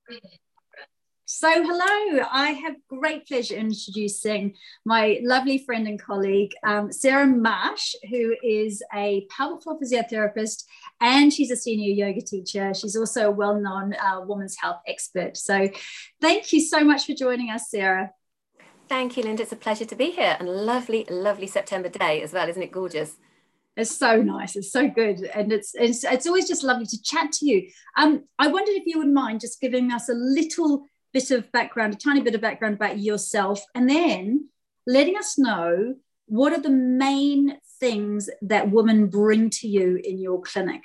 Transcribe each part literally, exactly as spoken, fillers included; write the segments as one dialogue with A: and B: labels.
A: So hello, I have great pleasure introducing my lovely friend and colleague, um, Sarah Marsh, who is a pelvic floor physiotherapist and she's a senior yoga teacher. She's also a well-known uh, women's health expert. So thank you so much for joining us, Sarah.
B: Thank you, Linda. It's a pleasure to be here, and a lovely, lovely September day as well. Isn't it gorgeous?
A: It's so nice. It's so good. And it's, it's, it's always just lovely to chat to you. Um, I wondered if you would mind just giving us a little bit of background, a tiny bit of background about yourself, and then letting us know what are the main things that women bring to you in your clinic.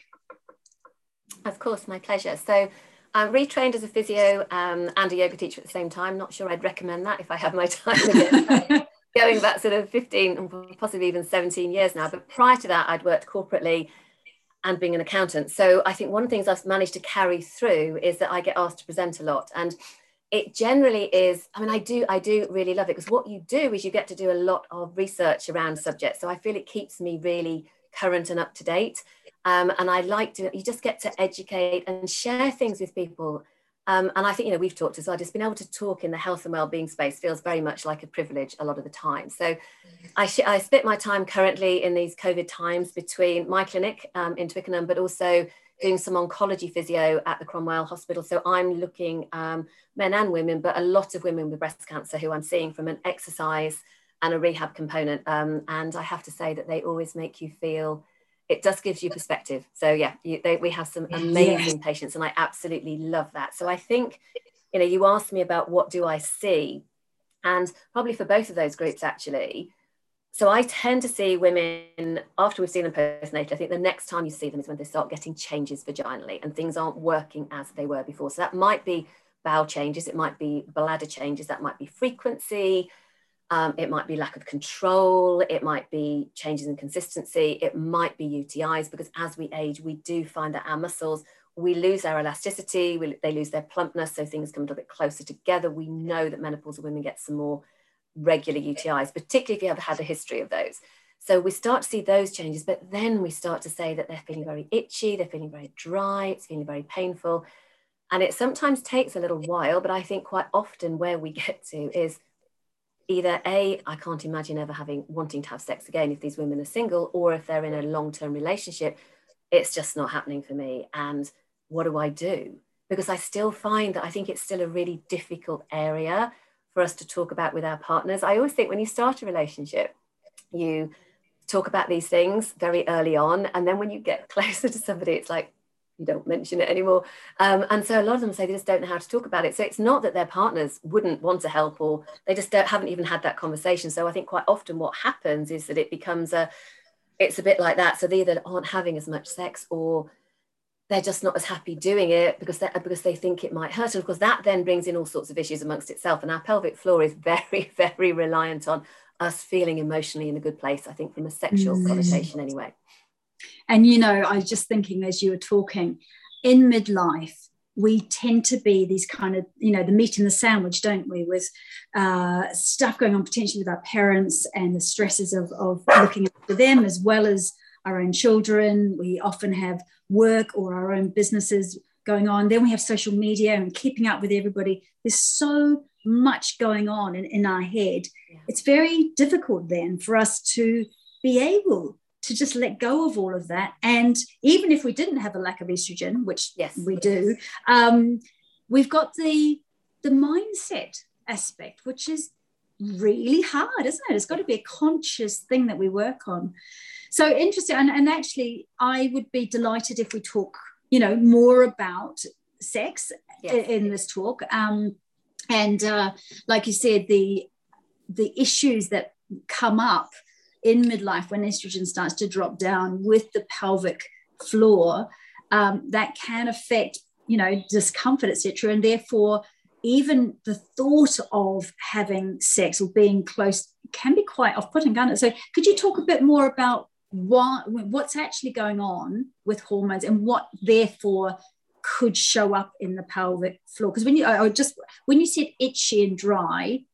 B: Of course, my pleasure. So I'm retrained as a physio um, and a yoga teacher at the same time. Not sure I'd recommend that if I had my time again. Going back sort of fifteen, possibly even seventeen years now. But prior to that, I'd worked corporately and being an accountant. So I think one of the things I've managed to carry through is that I get asked to present a lot. And it generally is, I mean, I do, I do really love it, because what you do is you get to do a lot of research around subjects. So I feel it keeps me really current and up to date. Um, and I like to, you just get to educate and share things with people. Um, and I think, you know, we've talked as well, just being able to talk in the health and wellbeing space feels very much like a privilege a lot of the time. So I, sh- I split my time currently in these COVID times between my clinic um, in Twickenham, but also doing some oncology physio at the Cromwell Hospital. So I'm looking um, men and women, but a lot of women with breast cancer who I'm seeing from an exercise and a rehab component. Um, and I have to say that they always make you feel, it just gives you perspective. So yeah, you, they, we have some amazing yes. patients, and I absolutely love that. So I think, you know, you asked me about what do I see, and probably for both of those groups actually. So I tend to see women after we've seen them postnatal. I think the next time you see them is when they start getting changes vaginally and things aren't working as they were before. So that might be bowel changes, it might be bladder changes, that might be frequency, um, it might be lack of control, it might be changes in consistency, it might be U T Is, because as we age, we do find that our muscles, we lose our elasticity, we, they lose their plumpness, so things come a little bit closer together. We know that menopausal women get some more regular U T Is, particularly if you have had a history of those. So we start to see those changes, but then we start to say that they're feeling very itchy, they're feeling very dry, it's feeling very painful. And it sometimes takes a little while, but I think quite often where we get to is either A, I can't imagine ever having, wanting to have sex again if these women are single, or if they're in a long-term relationship, it's just not happening for me. And what do I do? Because I still find that I think it's still a really difficult area for us to talk about with our partners. I always think when you start a relationship, you talk about these things very early on. And then when you get closer to somebody, it's like, you don't mention it anymore. Um, and so a lot of them say they just don't know how to talk about it. So it's not that their partners wouldn't want to help, or they just don't, haven't even had that conversation. So I think quite often what happens is that it becomes a, it's a bit like that. So they either aren't having as much sex, or they're just not as happy doing it because they, because they think it might hurt. And of course, that then brings in all sorts of issues amongst itself. And our pelvic floor is very, very reliant on us feeling emotionally in a good place, I think, from a sexual mm. connotation anyway.
A: And, you know, I was just thinking as you were talking, in midlife, we tend to be these kind of, you know, the meat in the sandwich, don't we, with uh, stuff going on potentially with our parents and the stresses of, of looking after them as well as our own children. We often have work or our own businesses going on. Then we have social media and keeping up with everybody. There's so much going on in, in our head. Yeah. It's very difficult then for us to be able to just let go of all of that. And even if we didn't have a lack of estrogen, which
B: yes,
A: we
B: yes.
A: do, um, we've got the, the mindset aspect, which is really hard, isn't it? It's got to be a conscious thing that we work on. So interesting. And, and actually, I would be delighted if we talk, you know, more about sex yes. in, in this talk. Um, and uh, like you said, the the issues that come up in midlife when estrogen starts to drop down with the pelvic floor, um, that can affect, you know, discomfort, et cetera. And therefore, even the thought of having sex or being close can be quite off-putting, can't it? So could you talk a bit more about what, what's actually going on with hormones and what therefore could show up in the pelvic floor? Because when you I just when you said itchy and dry,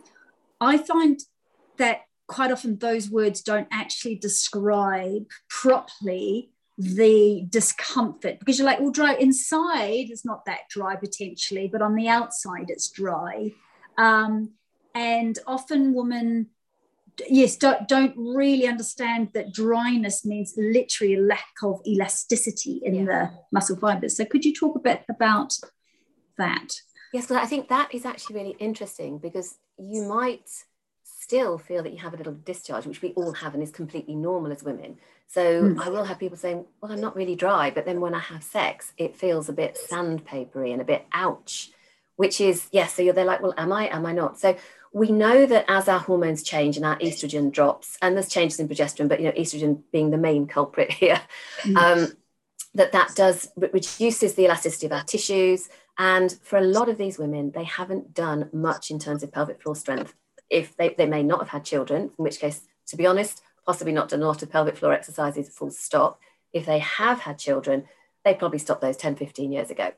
A: I find that quite often those words don't actually describe properly the discomfort, because you're like, well, dry inside it's not that dry potentially, but on the outside it's dry. Um, and often women, yes, don't, don't really understand that dryness means literally a lack of elasticity in yeah. the muscle fibers. So could you talk a bit about that?
B: Yes, because I think that is actually really interesting, because you might still feel that you have a little discharge, which we all have and is completely normal as women. So mm. I will have people saying, well, I'm not really dry, but then when I have sex, it feels a bit sandpapery and a bit ouch, which is, yes, so you're there like, well, am I, am I not? So we know that as our hormones change and our estrogen drops, and there's changes in progesterone, but, you know, estrogen being the main culprit here, mm. um, that that does reduces the elasticity of our tissues. And for a lot of these women, they haven't done much in terms of pelvic floor strength. If they, they may not have had children, in which case, to be honest, possibly not done a lot of pelvic floor exercises, full stop. If they have had children, they probably stopped those ten, fifteen years ago.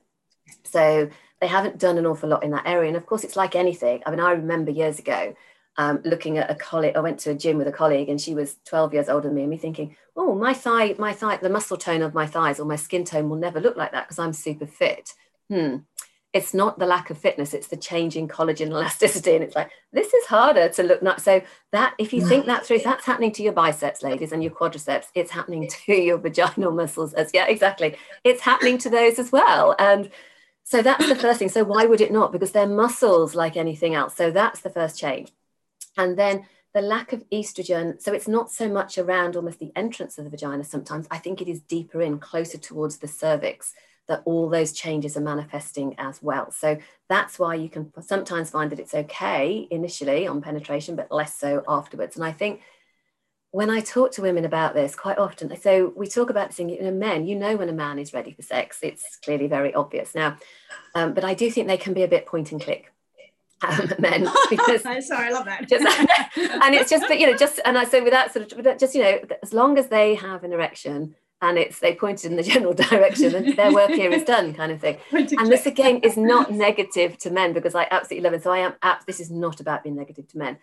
B: So they haven't done an awful lot in that area. And of course, it's like anything. I mean, I remember years ago um, looking at a colleague, I went to a gym with a colleague and she was twelve years older than me, and me thinking, oh, my thigh, my thigh, the muscle tone of my thighs or my skin tone will never look like that because I'm super fit. Hmm. It's not the lack of fitness, it's the change in collagen elasticity. And it's like, this is harder to look not. So that, if you think that through, that's happening to your biceps, ladies, and your quadriceps, it's happening to your vaginal muscles as, yeah, exactly. It's happening to those as well. And so that's the first thing. So why would it not? Because they're muscles like anything else. So that's the first change. And then the lack of estrogen. So it's not so much around almost the entrance of the vagina sometimes. I think it is deeper in, closer towards the cervix, that all those changes are manifesting as well. So that's why you can sometimes find that it's okay initially on penetration, but less so afterwards. And I think when I talk to women about this quite often, so we talk about this in, you know, men, you know, when a man is ready for sex, it's clearly very obvious now. Um, but I do think they can be a bit point and click. Um, men, because
A: sorry, I love that.
B: Just, and it's just, but you know, just, and I say without sort of, just, you know, as long as they have an erection, and it's they pointed in the general direction and their work here is done, kind of thing. And this again is not negative to men, because I absolutely love it. So I am, this is not about being negative to men.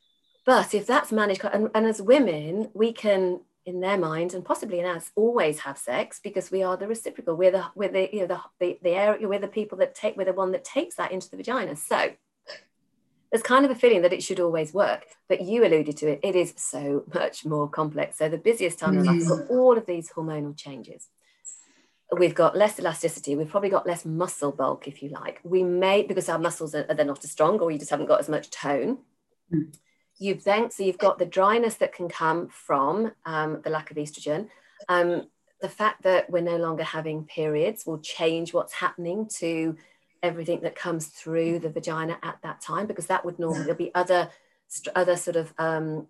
B: But if that's managed, and, and as women, we can, in their minds and possibly in us, always have sex, because we are the reciprocal. We're the, we're the, you know, the, the, the area, we're the people that take, we're the one that takes that into the vagina. So there's kind of a feeling that it should always work, but you alluded to it, it is so much more complex. So the busiest time mm. of life, we've got all of these hormonal changes. We've got less elasticity, we've probably got less muscle bulk, if you like. We may, because our muscles are, they're not as strong, or you just haven't got as much tone. Mm. You've then, so you've got the dryness that can come from um, the lack of estrogen. Um, the fact that we're no longer having periods will change what's happening to everything that comes through the vagina at that time, because that would normally, there'll be other other sort of um,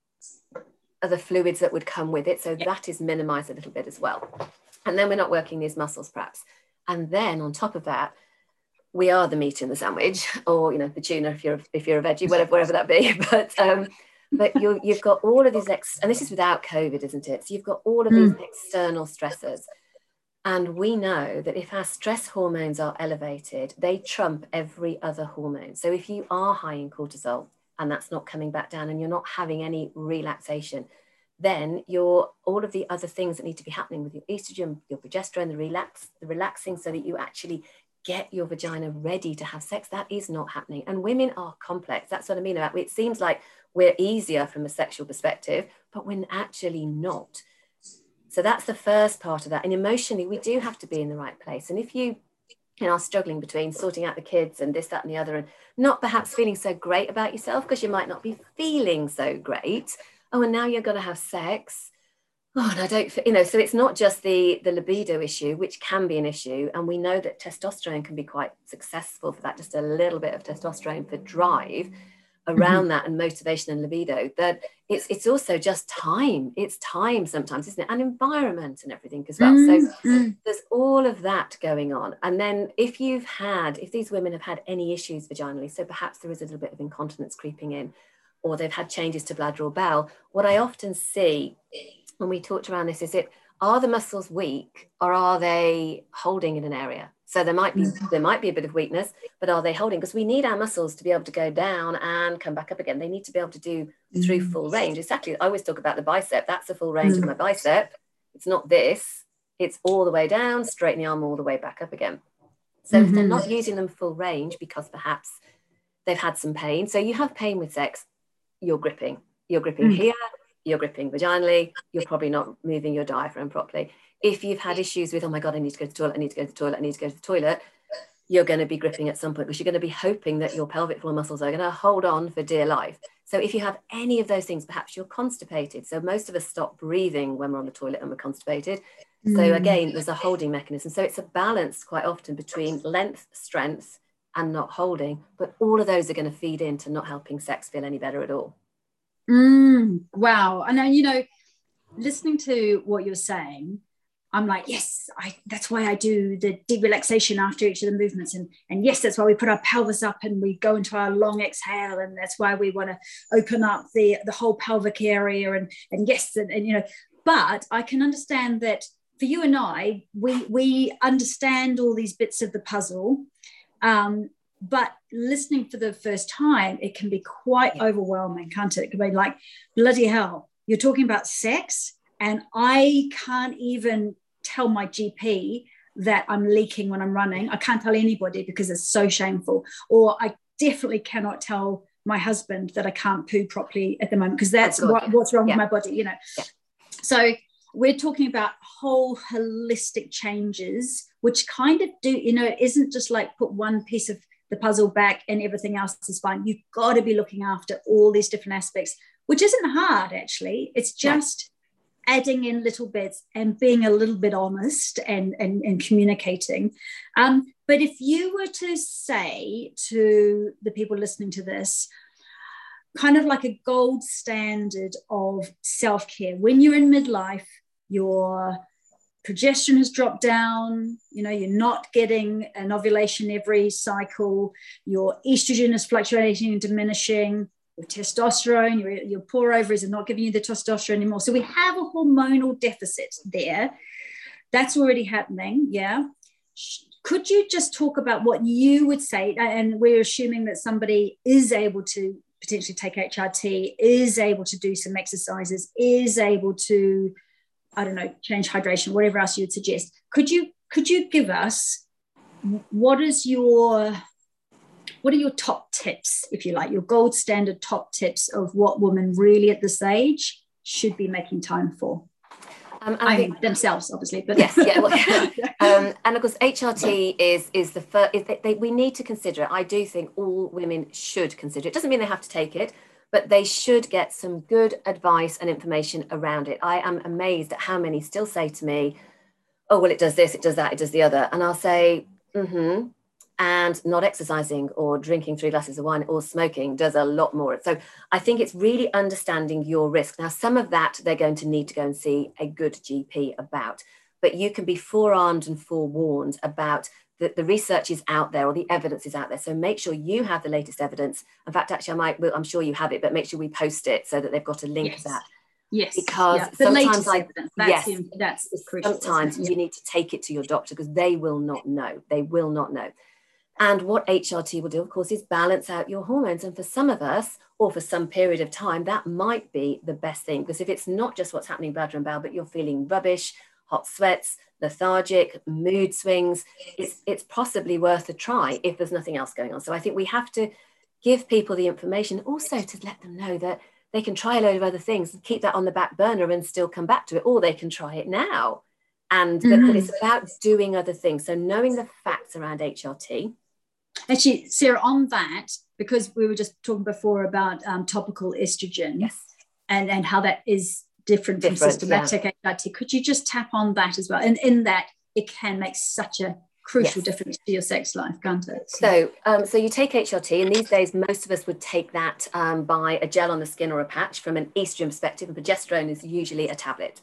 B: other fluids that would come with it. So that is minimized a little bit as well. And then we're not working these muscles perhaps. And then on top of that, we are the meat in the sandwich, or, you know, the tuna if you're if you're a veggie, whatever, wherever that be. But um, but you you've got all of these, ex- and this is without COVID, isn't it? So you've got all of these mm. external stressors. And we know that if our stress hormones are elevated, they trump every other hormone. So if you are high in cortisol and that's not coming back down and you're not having any relaxation, then you're all of the other things that need to be happening with your estrogen, your progesterone, the relax, the relaxing, so that you actually get your vagina ready to have sex. That is not happening. And women are complex. That's what I mean about it. It seems like we're easier from a sexual perspective, but we're actually not. So that's the first part of that. And emotionally, we do have to be in the right place. And if you, you know, are struggling between sorting out the kids and this, that, and the other, and not perhaps feeling so great about yourself because you might not be feeling so great. Oh, and now you're going to have sex. Oh, and I don't, you know, so it's not just the, the libido issue, which can be an issue. And we know that testosterone can be quite successful for that, just a little bit of testosterone for drive around mm-hmm. that, and motivation and libido. That it's it's also just time. It's time sometimes, isn't it? And environment and everything as well. Mm-hmm. So there's all of that going on. And then if you've had, if these women have had any issues vaginally, so perhaps there is a little bit of incontinence creeping in, or they've had changes to bladder or bowel, what I often see when we talked around this is it, are the muscles weak, or are they holding in an area? So there might be there might be a bit of weakness, but are they holding? Because we need our muscles to be able to go down and come back up again. They need to be able to do through full range. Exactly. I always talk about the bicep. That's the full range of my bicep. It's not this, it's all the way down, straighten the arm all the way back up again. So
A: Mm-hmm.
B: if they're not using them full range because perhaps they've had some pain. So you have pain with sex, you're gripping. You're gripping mm. here, you're gripping vaginally, you're probably not moving your diaphragm properly. If you've had issues with, oh my God, I need to go to the toilet, I need to go to the toilet, I need to go to the toilet, you're going to be gripping at some point because you're going to be hoping that your pelvic floor muscles are going to hold on for dear life. So if you have any of those things, perhaps you're constipated. So most of us stop breathing when we're on the toilet and we're constipated. Mm. So again, there's a holding mechanism. So it's a balance quite often between length, strength, and not holding. But all of those are going to feed into not helping sex feel any better at all.
A: Mm, wow. And then, you know, listening to what you're saying, I'm like, yes, I, that's why I do the deep relaxation after each of the movements. And, and yes, that's why we put our pelvis up and we go into our long exhale. And that's why we want to open up the, the whole pelvic area. And, and yes, and, and, you know, but I can understand that for you and I, we, we understand all these bits of the puzzle. Um, but listening for the first time, it can be quite yeah. overwhelming, can't it? It can be like, bloody hell, you're talking about sex and I can't even tell my G P that I'm leaking when I'm running. I can't tell anybody because it's so shameful. Or I definitely cannot tell my husband that I can't poo properly at the moment because that's oh, what, yeah. what's wrong yeah. with my body, you know. Yeah. So we're talking about whole holistic changes, which kind of do, you know, isn't just like put one piece of the puzzle back and everything else is fine. You've got to be looking after all these different aspects, which isn't hard, actually. It's just adding in little bits and being a little bit honest and, and, and communicating. Um, but if you were to say to the people listening to this, kind of like a gold standard of self-care, when you're in midlife, your progesterone has dropped down, you know, you're not getting an ovulation every cycle, your estrogen is fluctuating and diminishing, your testosterone, your, your poor ovaries are not giving you the testosterone anymore. So we have a hormonal deficit there. That's already happening, yeah. Could you just talk about what you would say, and we're assuming that somebody is able to potentially take H R T, is able to do some exercises, is able to, I don't know, change hydration, whatever else you would suggest. Could you could you give us what is your what are your top tips, if you like, your gold standard top tips of what women really at this age should be making time for? Um, I, I think, mean themselves, obviously, but
B: yes, yeah. Well, um, and of course, H R T is is the first. Is they, they, we need to consider it. I do think all women should consider it. Doesn't mean they have to take it, but they should get some good advice and information around it. I am amazed at how many still say to me, "Oh, well, it does this, it does that, it does the other," and I'll say, "Mm-hmm." And not exercising or drinking three glasses of wine or smoking does a lot more. So I think it's really understanding your risk. Now, some of that they're going to need to go and see a good G P about, but you can be forearmed and forewarned about the, the research is out there or the evidence is out there. So make sure you have the latest evidence. In fact, actually, I might, well, I'm sure you have it, but make sure we post it so that they've got a link
A: yes.
B: to that.
A: Yes,
B: because
A: yeah.
B: sometimes I,
A: evidence, that's,
B: yes,
A: that's crucial.
B: Sometimes
A: yeah.
B: you need to take it to your doctor because they will not know. They will not know. And what H R T will do, of course, is balance out your hormones. And for some of us, or for some period of time, that might be the best thing. Because if it's not just what's happening bladder and bowel, but you're feeling rubbish, hot sweats, lethargic, mood swings, it's, it's possibly worth a try if there's nothing else going on. So I think we have to give people the information, also to let them know that they can try a load of other things and keep that on the back burner and still come back to it, or they can try it now. And mm-hmm. but, but it's about doing other things. So knowing the facts around H R T.
A: Actually, Sarah, on that, because we were just talking before about um, topical estrogen,
B: yes,
A: and, and how that is different, different from systematic yeah. H R T, could you just tap on that as well? And in that, it can make such a crucial yes. difference to your sex life, can't it?
B: So, so, um, so you take H R T, and these days, most of us would take that um, by a gel on the skin or a patch. From an estrogen perspective, and progesterone is usually a tablet.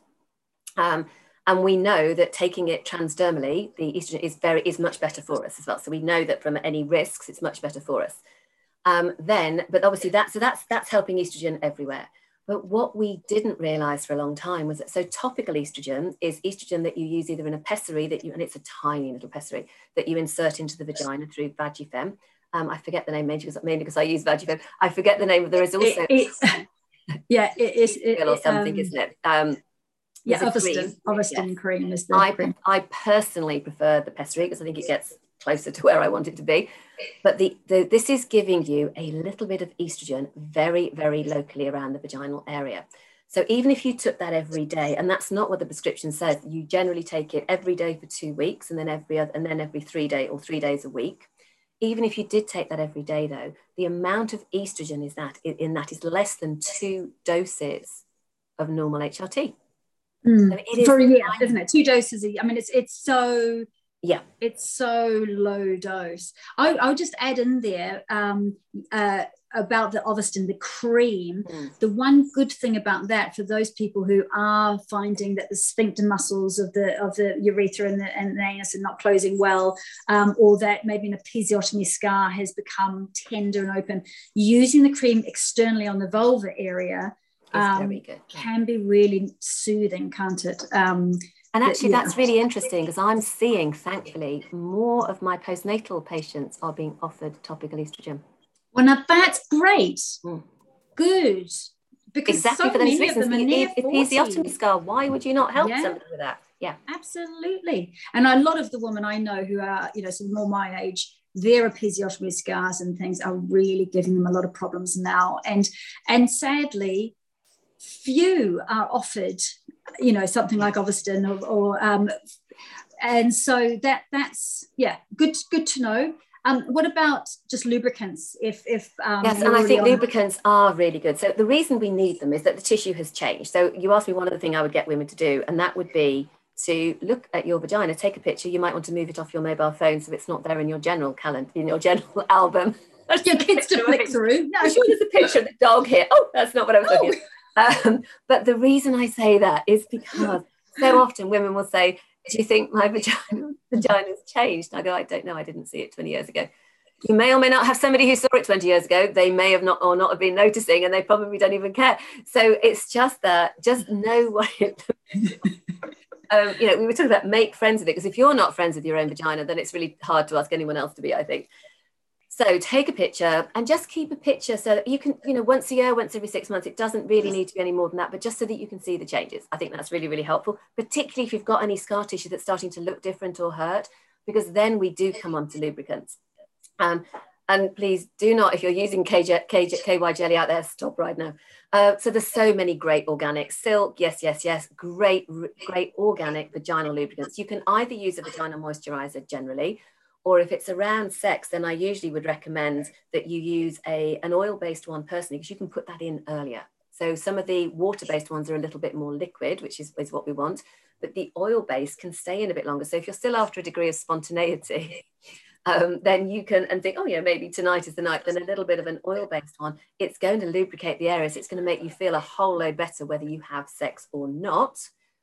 B: Um, And we know that taking it transdermally, the estrogen is very is much better for us as well. So we know that from any risks, it's much better for us. Um, then, but obviously that so that's that's helping estrogen everywhere. But what we didn't realize for a long time was that so topical estrogen is estrogen that you use either in a pessary that you and it's a tiny little pessary that you insert into the vagina through Vagifem. Um, I forget the name mainly because, mainly because I use Vagifem. I forget the name. There is also
A: it, it, yeah, it is it,
B: or something,
A: um,
B: isn't it? Um,
A: Yeah, Ovaston. Ovaston yes. cream is the
B: I,
A: cream.
B: I personally prefer the Pessary because I think it gets closer to where I want it to be. But the, the this is giving you a little bit of estrogen very, very locally around the vaginal area. So even if you took that every day, and that's not what the prescription says, you generally take it every day for two weeks and then every other, and then every three day or three days a week. Even if you did take that every day though, the amount of estrogen is that in that is less than two doses of normal H R T.
A: Mm. So it is for a year, isn't it? Two doses a year. I mean, it's it's so
B: yeah,
A: it's so low dose. I I'll just add in there um, uh, about the Ovaston, the cream. Mm. The one good thing about that for those people who are finding that the sphincter muscles of the of the urethra and the, and the anus are not closing well, um, or that maybe an episiotomy scar has become tender and open, using the cream externally on the vulva area. Um, very good. Can be really soothing, can't it? Um,
B: and actually, yeah. That's really interesting because I'm seeing, thankfully, more of my postnatal patients are being offered topical estrogen.
A: Well, now that's great. Mm. Good. Because
B: exactly
A: so
B: for those
A: many
B: reasons.
A: of them are near
B: episiotomy scar, why would you not help yeah. somebody with that? Yeah,
A: absolutely. And a lot of the women I know who are, you know, sort of more my age, their episiotomy scars and things are really giving them a lot of problems now. And and sadly, few are offered, you know, something like Ovaston or, or um, and so that that's yeah, good good to know. Um, what about just lubricants? If if um,
B: yes, and I think on... lubricants are really good. So the reason we need them is that the tissue has changed. So you asked me one other thing I would get women to do, and that would be to look at your vagina, take a picture. You might want to move it off your mobile phone so it's not there in your general calendar, in your general album.
A: Your kids to flick through.
B: No, I'm sure there's a picture of the dog here. Oh, that's not what I was looking at. Um, but the reason I say that is because so often women will say, do you think my vagina vagina's changed? And I go, I don't know. I didn't see it twenty years ago. You may or may not have somebody who saw it twenty years ago. They may have not or not have been noticing, and they probably don't even care. So it's just that, just know what it looks like. Um, you know, we were talking about make friends with it, because if you're not friends with your own vagina, then it's really hard to ask anyone else to be, I think. So take a picture and just keep a picture so that you can, you know, once a year, once every six months, it doesn't really need to be any more than that, but just so that you can see the changes. I think that's really, really helpful, particularly if you've got any scar tissue that's starting to look different or hurt, because then we do come on to lubricants. Um, and please do not, if you're using K J, K J, K Y jelly out there, stop right now. Uh, so there's so many great organic silk. Yes, yes, yes. Great, great organic vaginal lubricants. You can either use a vaginal moisturizer generally, or if it's around sex, then I usually would recommend that you use a, an oil-based one personally, because you can put that in earlier. So some of the water-based ones are a little bit more liquid, which is, is what we want, but the oil-based can stay in a bit longer. So if you're still after a degree of spontaneity, um, then you can, and think, oh yeah, maybe tonight is the night, then a little bit of an oil-based one, it's going to lubricate the areas. It's going to make you feel a whole load better whether you have sex or not.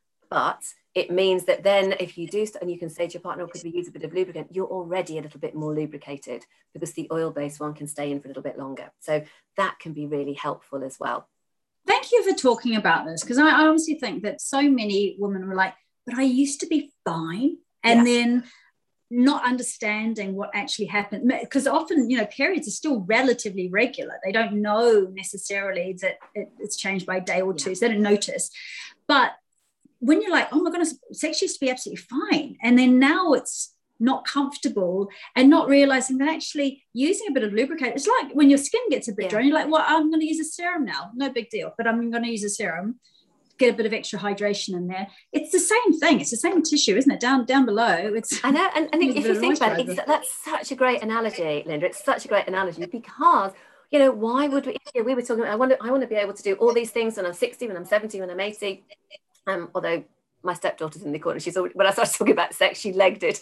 B: But it means that then if you do, and you can say to your partner, could we use a bit of lubricant? You're already a little bit more lubricated because the oil-based one can stay in for a little bit longer. So that can be really helpful as well.
A: Thank you for talking about this, because I honestly think that so many women were like, but I used to be fine. And yeah. then not understanding what actually happened, because often, you know, periods are still relatively regular. They don't know necessarily that it, it's changed by a day or two, yeah. so they don't notice. But when you're like, oh my goodness, sex used to be absolutely fine, and then now it's not comfortable, and not realizing that actually using a bit of lubricant, it's like when your skin gets a bit yeah. dry, you're like, well, I'm going to use a serum now, no big deal, but I'm going to use a serum, get a bit of extra hydration in there. It's the same thing. It's the same tissue, isn't it? Down down below. It's
B: I know, and, and if you think about it, it's, that's such a great analogy, Linda. It's such a great analogy, because you know, why would we? We were talking about, I want to, I want to be able to do all these things when I'm sixty, when I'm seventy, when I'm eighty. Um, although my stepdaughter's in the corner, she's already, when I started talking about sex, she legged it.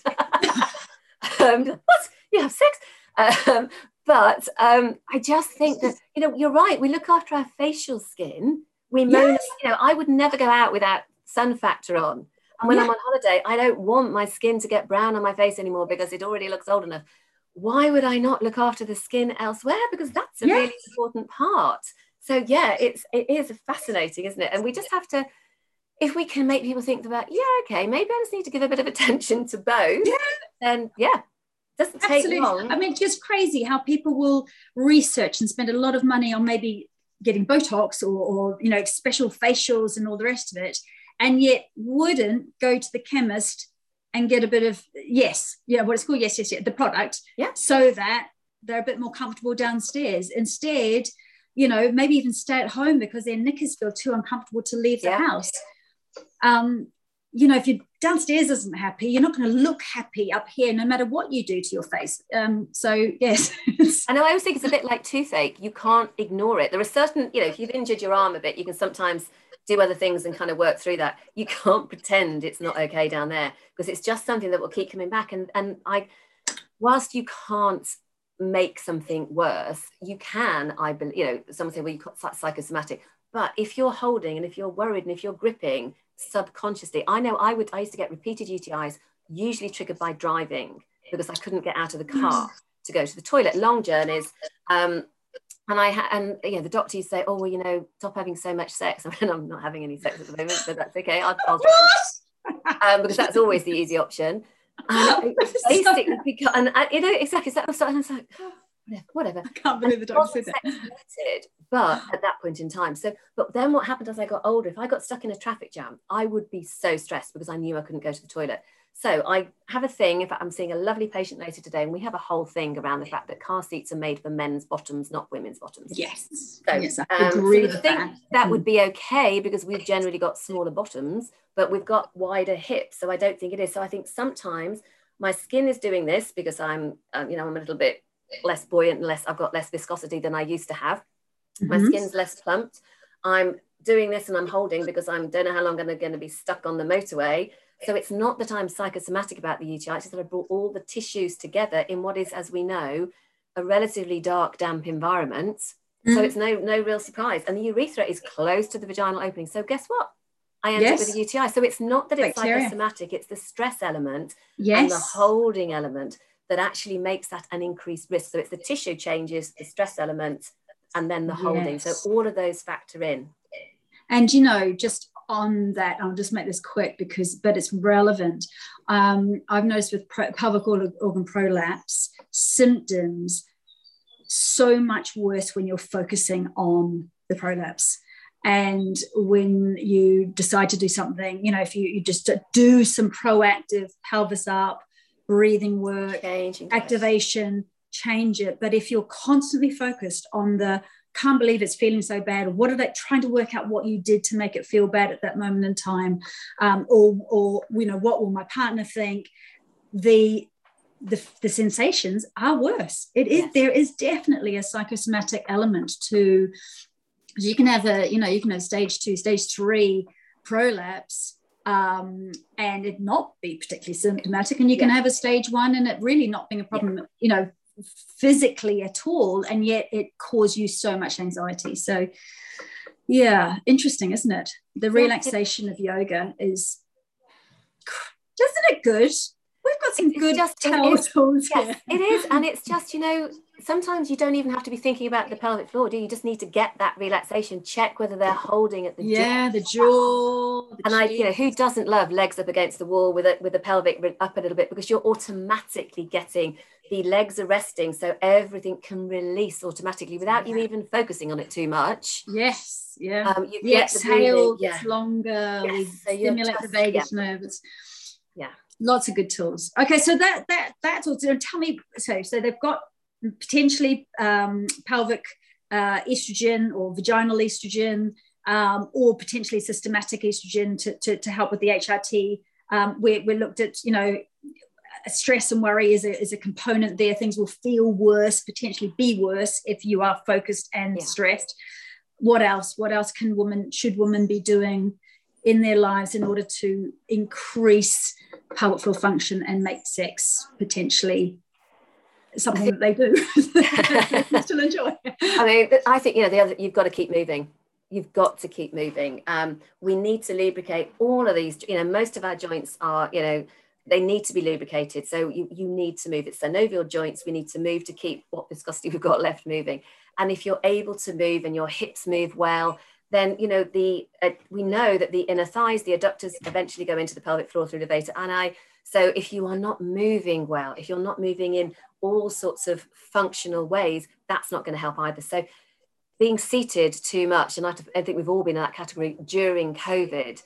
B: um, what? You have sex? Um, but um, I just think that, you know, you're right. We look after our facial skin. We moan, yes. you know, I would never go out without sun factor on. And when yeah. I'm on holiday, I don't want my skin to get brown on my face anymore because it already looks old enough. Why would I not look after the skin elsewhere? Because that's a yes. really important part. So yeah, it's, it is fascinating, isn't it? And we just have to, if we can make people think about, yeah, okay, maybe I just need to give a bit of attention to both, yeah. then yeah, it doesn't Absolutely. take long.
A: I mean, it's just crazy how people will research and spend a lot of money on maybe getting Botox or, or, you know, special facials and all the rest of it. and yet wouldn't go to the chemist and get a bit of, yes, yeah, what it's called, yes, yes, yes, the product,
B: yeah,
A: so that they're a bit more comfortable downstairs. Instead, you know, maybe even stay at home because their knickers feel too uncomfortable to leave the
B: yeah.
A: house. Um, you know, if you're downstairs isn't happy, you're not going to look happy up here, no matter what you do to your face. Um, so, yes.
B: I know, I always think it's a bit like toothache. You can't ignore it. There are certain, you know, if you've injured your arm a bit, you can sometimes do other things and kind of work through that. You can't pretend it's not okay down there, because it's just something that will keep coming back. And, and I, whilst you can't make something worse, you can, I believe, you know, someone say, well, you got psychosomatic. But if you're holding and if you're worried and if you're gripping subconsciously, I know I would, I used to get repeated U T Is, usually triggered by driving, because I couldn't get out of the car to go to the toilet, long journeys. Um, and I ha- and you know, the doctor used to say, oh, well, you know, stop having so much sex. I mean, I'm not having any sex at the moment, but that's okay. I'll, I'll um, because that's always the easy option. And basically, because, and I, you know, exactly. So I was like, oh, whatever.
A: I can't believe the doctor said
B: that. But at that point in time, so but then what happened as I got older, if I got stuck in a traffic jam, I would be so stressed because I knew I couldn't go to the toilet. So I have a thing. In fact, I'm seeing a lovely patient later today, and we have a whole thing around the fact that car seats are made for men's bottoms, not women's bottoms.
A: Yes.
B: So,
A: yes, I
B: um,
A: agree
B: so
A: with
B: think
A: that.
B: that would be okay because we've generally got smaller bottoms, but we've got wider hips. So I don't think it is. So I think sometimes my skin is doing this because I'm, um, you know, I'm a little bit less buoyant and less, I've got less viscosity than I used to have. Mm-hmm. My skin's less plumped. I'm doing this and I'm holding because I don't know how long I'm going to be stuck on the motorway. So it's not that I'm psychosomatic about the U T I, it's just that I brought all the tissues together in what is, as we know, a relatively dark, damp environment. Mm. So it's no no real surprise. And the urethra is close to the vaginal opening. So guess what? I end yes. up with a U T I. So it's not that it's Bacteria. Psychosomatic, it's the stress element yes. and the holding element that actually makes that an increased risk. So it's the tissue changes, the stress element, and then the holding. Yes. So all of those factor in.
A: And, you know, just on that, I'll just make this quick because, but it's relevant. Um, I've noticed with pro, pelvic organ prolapse symptoms so much worse when you're focusing on the prolapse. And when you decide to do something, you know, if you, you just do some proactive pelvis up, breathing work, Changing activation, it. change it. But if you're constantly focused on the, can't believe it's feeling so bad, what are they trying to work out what you did to make it feel bad at that moment in time, um, or, or, you know, what will my partner think? The, the, the sensations are worse. It is, yes. There is definitely a psychosomatic element to, you can have a, you know, you can have stage two, stage three prolapse, um, and it not be particularly symptomatic, and you can yeah. have a stage one and it really not being a problem, yeah. you know, physically at all, and yet it cause you so much anxiety. So yeah, interesting, isn't it? The relaxation of yoga is, isn't it good? We've got some
B: it's
A: good
B: just,
A: tools
B: yes,
A: here.
B: It is, and it's just, you know, sometimes you don't even have to be thinking about the pelvic floor, do you? You just need to get that relaxation, check whether they're holding at the
A: yeah,
B: jaw.
A: the jaw. The
B: and cheek. I, you know, who doesn't love legs up against the wall with a, with the pelvic up a little bit, because you're automatically getting the legs are resting, so everything can release automatically without yeah. you even focusing on it too much.
A: Yes, yeah.
B: Um, you
A: the
B: get
A: exhale
B: the
A: gets yeah. longer.
B: Yes.
A: We
B: so
A: stimulate
B: just,
A: the vagus
B: yeah.
A: nerves.
B: Yeah,
A: lots of good tools. Okay, so that that that's all. So tell me, so so they've got potentially um, pelvic uh, estrogen or vaginal estrogen, um, or potentially systematic estrogen to to, to help with the H R T. Um, we we looked at, you know, stress and worry is a, is a component there. Things will feel worse, potentially be worse if you are focused and yeah. stressed. What else? What else can women, should women be doing in their lives in order to increase pelvic floor function and make sex potentially something that they do they still enjoy?
B: I mean, I think, you know, the other, you've got to keep moving. You've got to keep moving. Um, we need to lubricate all of these. You know, most of our joints are, you know, they need to be lubricated. So you, you need to move. It's synovial joints. We need to move to keep what viscosity we've got left moving. And if you're able to move and your hips move well, then, you know, the uh, we know that the inner thighs, the adductors eventually go into the pelvic floor through the vata ani. So if you are not moving well, if you're not moving in all sorts of functional ways, that's not going to help either. So being seated too much, and I think we've all been in that category during COVID,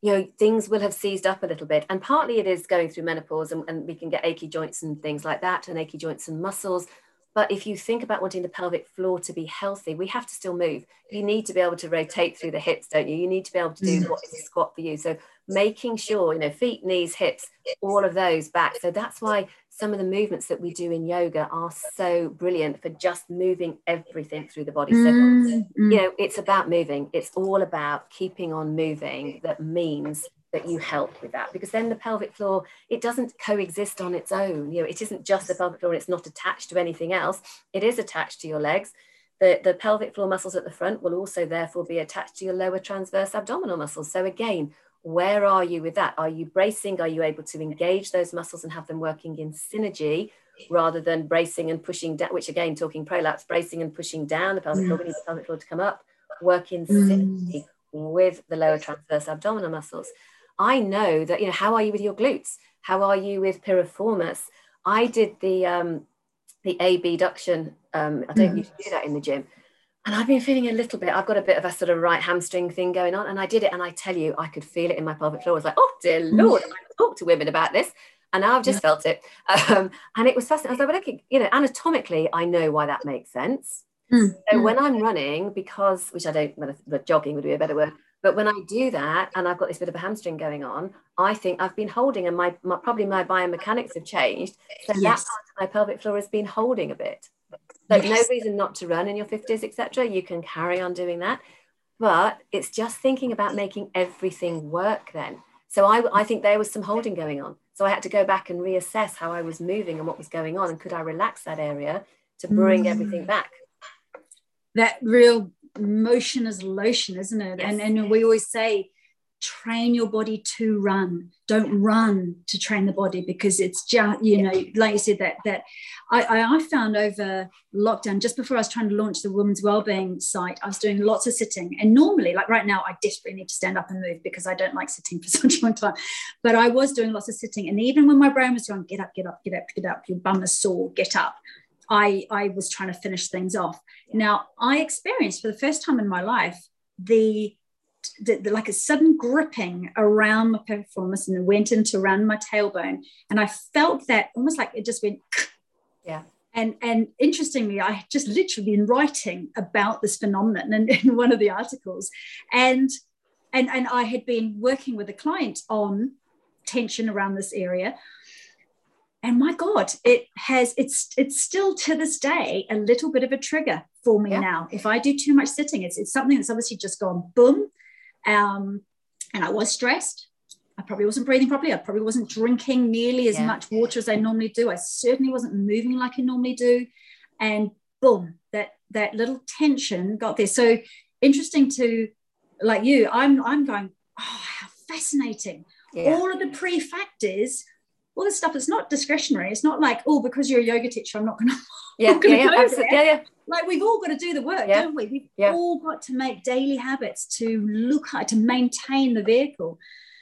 B: you know, things will have seized up a little bit. And partly it is going through menopause, and, and we can get achy joints and things like that, and achy joints and muscles. But if you think about wanting the pelvic floor to be healthy, we have to still move. You need to be able to rotate through the hips, don't you? You need to be able to do what is a squat for you. So making sure, you know, feet, knees, hips, all of those back. So that's why some of the movements that we do in yoga are so brilliant for just moving everything through the body. So,
A: Mm-hmm.
B: you know, it's about moving. It's all about keeping on moving. That means that you help with that, because then the pelvic floor, it doesn't coexist on its own. You know, it isn't just the pelvic floor, and it's not attached to anything else. It is attached to your legs. The, the pelvic floor muscles at the front will also therefore be attached to your lower transverse abdominal muscles. So again, where are you with that? Are you bracing? Are you able to engage those muscles and have them working in synergy, rather than bracing and pushing down, which again, talking prolapse, bracing and pushing down the pelvic floor, we need the pelvic floor to come up, work in synergy with the lower transverse abdominal muscles. I know that, you know, how are you with your glutes? How are you with piriformis? I did the um, the abduction. Um, I don't usually do that in the gym. And I've been feeling a little bit, I've got a bit of a sort of right hamstring thing going on. And I did it, and I tell you, I could feel it in my pelvic floor. I was like, oh, dear Lord, I talk to women about this. And now I've just yeah. felt it. Um, and it was fascinating. I was like, well, okay, you know, anatomically, I know why that makes sense. Mm. So when I'm running, because, which I don't, well, jogging would be a better word, but when I do that and I've got this bit of a hamstring going on, I think I've been holding, and my, my probably my biomechanics have changed. So yes. that part of my pelvic floor has been holding a bit. So yes. no reason not to run in your fifties, et cetera. You can carry on doing that. But it's just thinking about making everything work then. So I, I think there was some holding going on. So I had to go back and reassess how I was moving and what was going on. And could I relax that area to bring mm. everything back?
A: That real motion is lotion, isn't it? Yes. And, and we always say, train your body to run. Don't run to train the body, because it's just, you know, like you said, that that I, I found over lockdown, just before I was trying to launch the women's wellbeing site, I was doing lots of sitting. And normally, like right now, I desperately need to stand up and move because I don't like sitting for such a long time. But I was doing lots of sitting. And even when my brain was going, get up, get up, get up, get up, your bum is sore, get up, I, I was trying to finish things off. Now, I experienced for the first time in my life the The, the, like a sudden gripping around my piriformis, and went into around my tailbone, and I felt that almost like it just went
B: yeah
A: and and interestingly, I had just literally been writing about this phenomenon in, in one of the articles, and and and I had been working with a client on tension around this area, and my God, it has it's it's still to this day a little bit of a trigger for me yeah. now. If I do too much sitting, it's it's something that's obviously just gone boom. Um, and I was stressed. I probably wasn't breathing properly. I probably wasn't drinking nearly as yeah. much water as I normally do. I certainly wasn't moving like I normally do. And boom, that that little tension got there. So interesting to, like you, I'm I'm going, oh, how fascinating. Yeah. All of the pre-factors, all the stuff that's not discretionary. It's not like, oh, because you're a yoga teacher, I'm not going to
B: yeah, yeah, yeah, absolutely. yeah, yeah.
A: Like, we've all got to do the work,
B: yeah.
A: don't we? We've
B: yeah.
A: all got to make daily habits to look high, to maintain the vehicle.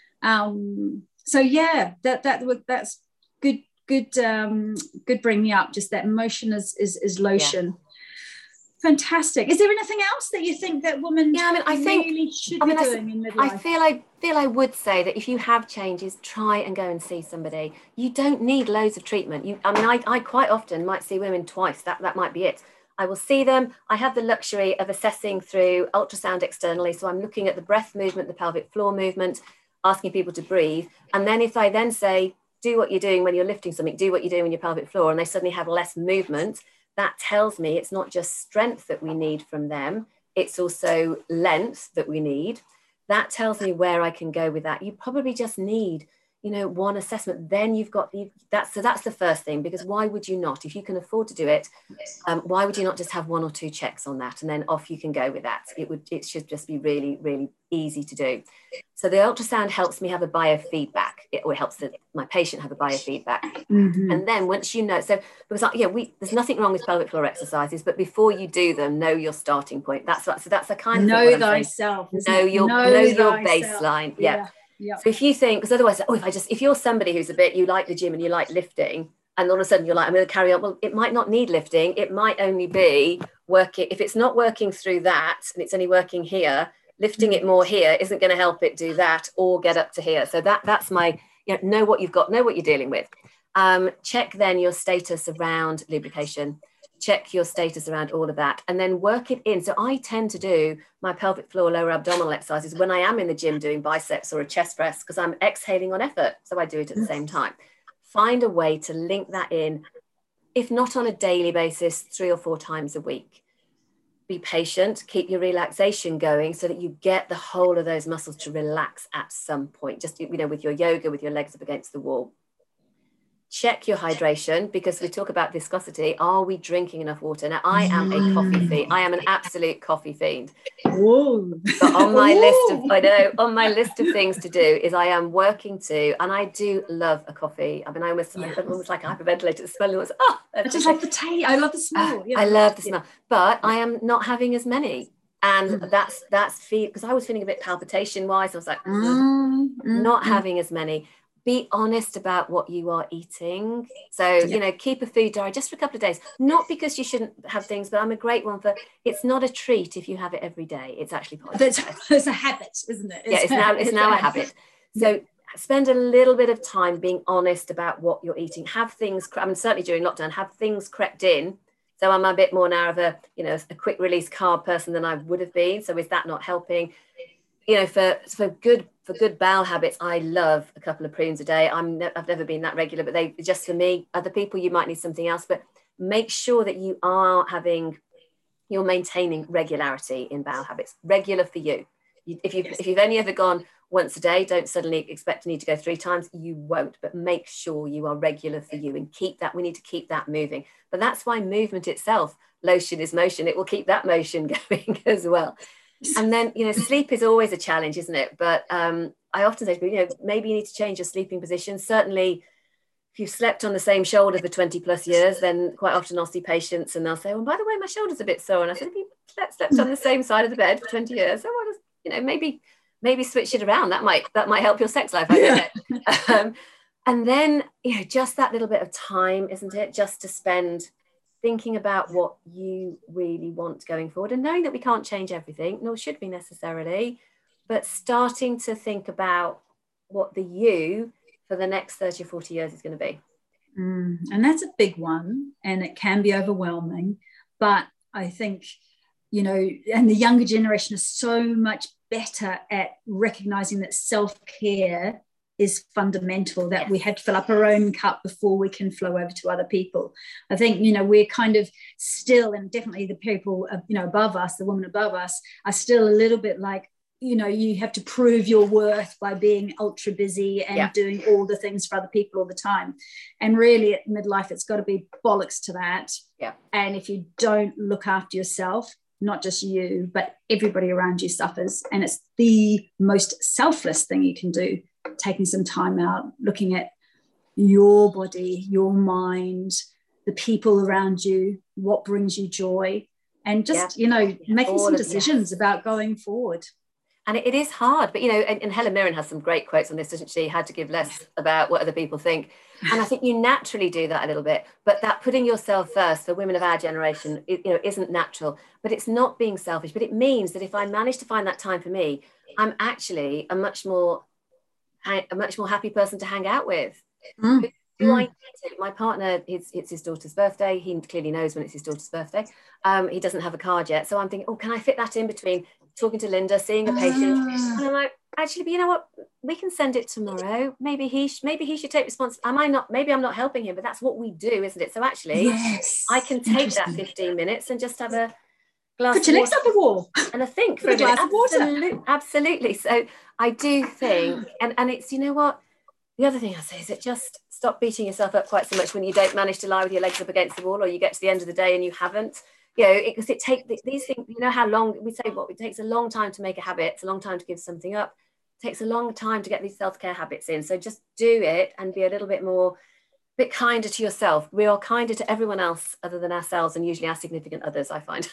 A: Um, so yeah, that that that's good. Good. Um, good. Bring me up. Just that motion is is, is lotion. Yeah. Fantastic. Is there anything else that you think that women
B: yeah, I mean, I think,
A: really should
B: I mean,
A: be
B: I,
A: doing in midlife?
B: I feel I feel I would say that if you have changes, try and go and see somebody. You don't need loads of treatment. You, I mean, I, I quite often might see women twice. That that might be it. I will see them. I have the luxury of assessing through ultrasound externally. So I'm looking at the breath movement, the pelvic floor movement, asking people to breathe. And then if I then say, do what you're doing when you're lifting something, do what you're doing when your pelvic floor, and they suddenly have less movement, that tells me it's not just strength that we need from them, it's also length that we need. That tells me where I can go with that. You probably just need, you know, one assessment. Then you've got the, that's, so that's the first thing, because why would you not? If you can afford to do it, um, why would you not just have one or two checks on that? And then off you can go with that. It would, it should just be really, really easy to do. So the ultrasound helps me have a biofeedback. It, or it helps the, my patient have a biofeedback. Mm-hmm. And then once you know, so because yeah, we there's nothing wrong with pelvic floor exercises, but before you do them, know your starting point. That's what. So that's the kind of
A: know
B: thing
A: thyself.
B: Know your know, know your baseline. Yeah.
A: yeah. yeah.
B: So if you think, because otherwise, oh, if I just if you're somebody who's a bit, you like the gym and you like lifting, and all of a sudden you're like, I'm going to carry on. Well, it might not need lifting. It might only be working. If it's not working through that, and it's only working here, Lifting it more here isn't going to help it do that or get up to here. So that that's my, you know, know what you've got, know what you're dealing with. Um, check then your status around lubrication. Check your status around all of that, and then work it in. So I tend to do my pelvic floor lower abdominal exercises when I am in the gym doing biceps or a chest press, because I'm exhaling on effort. So I do it at the same time. Find a way to link that in, if not on a daily basis, three or four times a week. Be patient, keep your relaxation going so that you get the whole of those muscles to relax at some point. Just, you know, with your yoga, with your legs up against the wall. Check your hydration, because we talk about viscosity. Are we drinking enough water? Now, I am a coffee fiend. I am an absolute coffee fiend.
A: Whoa.
B: But on my
A: Whoa.
B: list of, I know, on my list of things to do is I am working to, and I do love a coffee. I mean, I almost, yeah. I almost like a hyperventilator. The smell was, oh,
A: I just love the taste. I love the smell.
B: Uh,
A: yeah.
B: I love the smell, but I am not having as many. And mm. that's, that's feel, because I was feeling a bit palpitation wise. I was like, mm, not mm. having as many. Be honest about what you are eating. So, yeah. you know, keep a food diary just for a couple of days, not because you shouldn't have things, but I'm a great one for, it's not a treat if you have it every day. It's actually part of
A: it's, it's a habit, isn't it?
B: It's yeah, it's now, it's, it's now a habit. So yeah. spend a little bit of time being honest about what you're eating. Have things, I mean, certainly during lockdown, have things crept in. So I'm a bit more now of a, you know, a quick release carb person than I would have been. So is that not helping? You know, for for good for good bowel habits, I love a couple of prunes a day. I'm ne- I've never been that regular, but they just for me. Other people, you might need something else. But make sure that you are having, you're maintaining regularity in bowel habits. Regular for you. you if you yes. if you've only ever gone once a day, don't suddenly expect to need to go three times. You won't. But make sure you are regular for you and keep that. We need to keep that moving. But that's why movement itself, lotion is motion. It will keep that motion going as well. And then, you know, sleep is always a challenge, isn't it? But um, I often say to people, you know, maybe you need to change your sleeping position. Certainly, if you've slept on the same shoulder for twenty plus years, then quite often I'll see patients and they'll say, well, by the way, my shoulder's a bit sore. And I said, if you slept on the same side of the bed for twenty years, so what is, you know, maybe maybe switch it around. That might that might help your sex life. I don't know. um, and then, you know, just that little bit of time, isn't it? Just to spend thinking about what you really want going forward, and knowing that we can't change everything, nor should we necessarily, but starting to think about what the you for the next thirty or forty years is going to be.
A: Mm, and that's a big one, and it can be overwhelming. But I think, you know, and the younger generation is so much better at recognizing that self-care is fundamental, that yes. we have to fill up our own cup before we can flow over to other people. I think, you know, we're kind of still, and definitely the people, you know, above us, the women above us, are still a little bit like, you know, you have to prove your worth by being ultra busy and yeah. doing all the things for other people all the time. And really at midlife, it's got to be bollocks to that.
B: Yeah.
A: And if you don't look after yourself, not just you, but everybody around you suffers. And it's the most selfless thing you can do. Taking some time out, looking at your body, your mind, the people around you, what brings you joy, and just, yeah. you know, making All some decisions yes. about going forward.
B: And it, it is hard, but, you know, and, and Helen Mirren has some great quotes on this, doesn't she? How to give less about what other people think. And I think you naturally do that a little bit, but that putting yourself first for women of our generation, it, you know, isn't natural, but it's not being selfish. But it means that if I manage to find that time for me, I'm actually a much more a much more happy person to hang out with.
A: Mm.
B: Do
A: mm.
B: I need to? My partner, it's, it's his daughter's birthday. He clearly knows when it's his daughter's birthday. Um, he doesn't have a card yet. So I'm thinking, oh, can I fit that in between talking to Linda, seeing a patient?
A: Ah.
B: And I'm like, actually, but you know what? We can send it tomorrow. Maybe he, sh- maybe he should take responsibility. Am I not, maybe I'm not helping him, but that's what we do, isn't it? So actually,
A: yes.
B: I can take that fifteen minutes and just have a glass
A: Put your legs up the wall
B: and I think for
A: a
B: a
A: glass
B: minute.
A: of water.
B: Absolutely, absolutely. So I do think, and, and it's, you know what, the other thing I say is that just stop beating yourself up quite so much when you don't manage to lie with your legs up against the wall, or you get to the end of the day and you haven't, you know, because it, it takes these things, you know how long, we say what, it takes a long time to make a habit, it's a long time to give something up, it takes a long time to get these self-care habits in. So just do it and be a little bit more, bit kinder to yourself. We are kinder to everyone else other than ourselves, and usually our significant others, I find.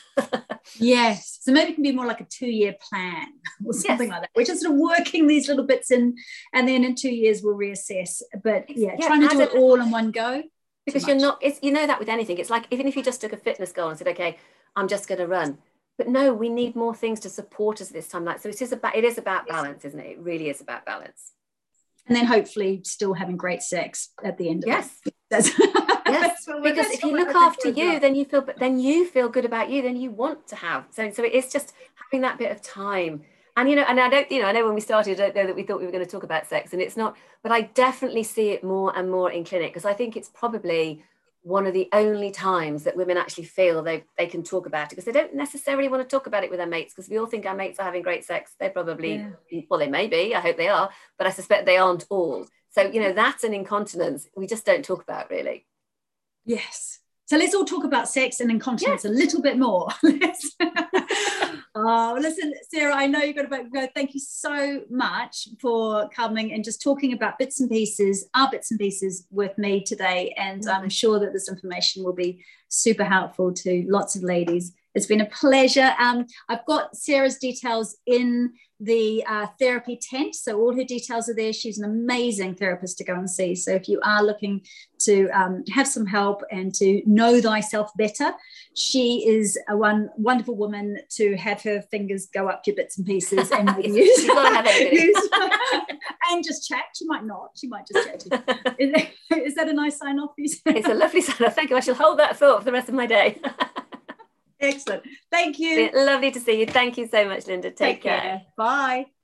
A: Yes. So maybe it can be more like a two-year plan or something
B: yes.
A: like that. We're just sort of working these little bits in, and then in two years we'll reassess. But yeah, yeah trying to do it all in one go.
B: Because you're not, it's, you know that with anything, it's like, even if you just took a fitness goal and said, okay, I'm just going to run. but no, we need more things to support us this time. Like, so it is about, it is about balance, isn't it? It really is about balance.
A: And then hopefully still having great sex at the end of
B: yes.
A: it. That's,
B: yes,
A: that's
B: because if you look after you, then you feel, then you feel good about you, then you want to have. So, so it is just having that bit of time. And, you know, and I don't, you know, I know when we started, I don't know that we thought we were going to talk about sex, and it's not, but I definitely see it more and more in clinic, because I think it's probably one of the only times that women actually feel they, they can talk about it, because they don't necessarily want to talk about it with their mates, because we all think our mates are having great sex. They're probably, yeah. well, they may be, I hope they are, but I suspect they aren't all. So, you know, that's an incontinence we just don't talk about really.
A: Yes. So let's all talk about sex and incontinence yes. a little bit more. Oh, listen, Sarah, I know you've got to go. Thank you so much for coming and just talking about bits and pieces, our bits and pieces with me today. And mm-hmm. I'm sure that this information will be super helpful to lots of ladies. It's been a pleasure. Um, I've got Sarah's details in the uh, therapy tent, so all her details are there. She's an amazing therapist to go and see. So if you are looking to um, have some help and to know thyself better, she is a one wonderful woman to have her fingers go up your bits and pieces and maybe use, use and just chat. She might not. She might just chat to you. Is, is that a nice sign off?
B: It's a lovely sign off. Thank you. I shall hold that thought for the rest of my day.
A: Excellent. Thank you.
B: Lovely to see you. Thank you so much, Linda. Take, Take care. care.
A: Bye.